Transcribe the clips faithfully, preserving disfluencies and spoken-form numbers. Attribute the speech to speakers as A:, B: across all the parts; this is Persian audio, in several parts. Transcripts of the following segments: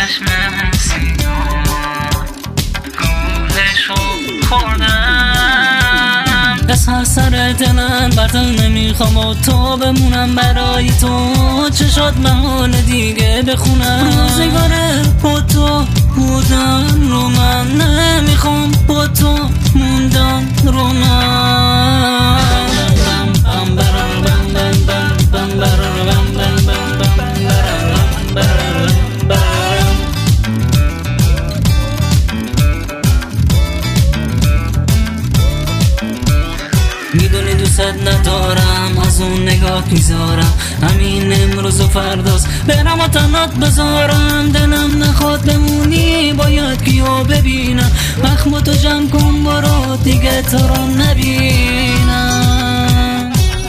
A: چشم سیاه گولشو خوردم. از هر سر دلم بردل نمیخوام و تو بمونم برای تو، چشات محال دیگه بخونم. روزگاره با تو بودن رو من نمیخوام، با تو موندن رو من. میدونی دوست ندارم، از اون نگاه میذارم، همین امروز و فرداست برم و تنات بذارم. دلم نخواد بمونی، باید کیو ببینم، مخمتو جمع کن برو دیگه تو رو نبینم.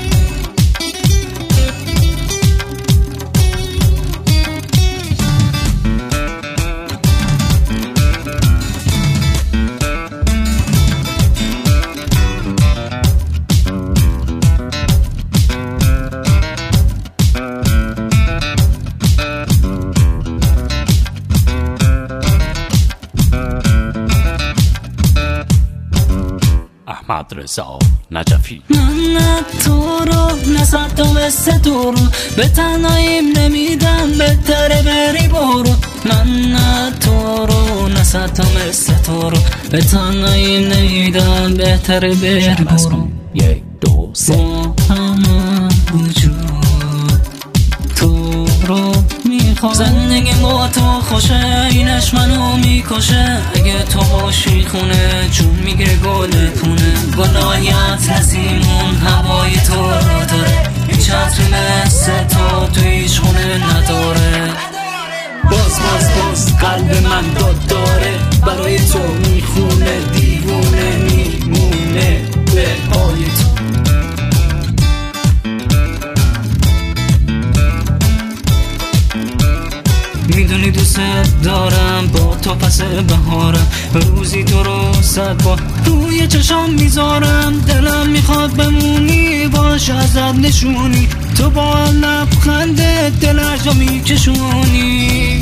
B: احمد رضا نجفی.
A: من نه تو رو نه صد مثل تو رو به تنهاییم نمیدم، بهتره بری برو. من نه تو رو نه صد مثل تو رو به تنهاییم نمیدم، بهتره بری برو.
B: یک دو سه
A: همه وجود تو رو میخوام. زندگی با تو خوشه، اینش منو میکشه. اگه تو باشی خونه جون میگیره گل پونه. گلای اطلسیمون هوای تو رو داره، این چتر مثل تو تو هیچ خونه نداره.
B: باز باز باز قلب من داد داره، برای تو میخونه دیوونه میمونه به پای تو.
A: میدونی دوست دارم، با تو پس بهارم، روزی تو رو صد بار روی چشام میذارم. دلم میخواد بمونی، باش ازت نشونی، تو با لبخنده دلش رو میکشونی.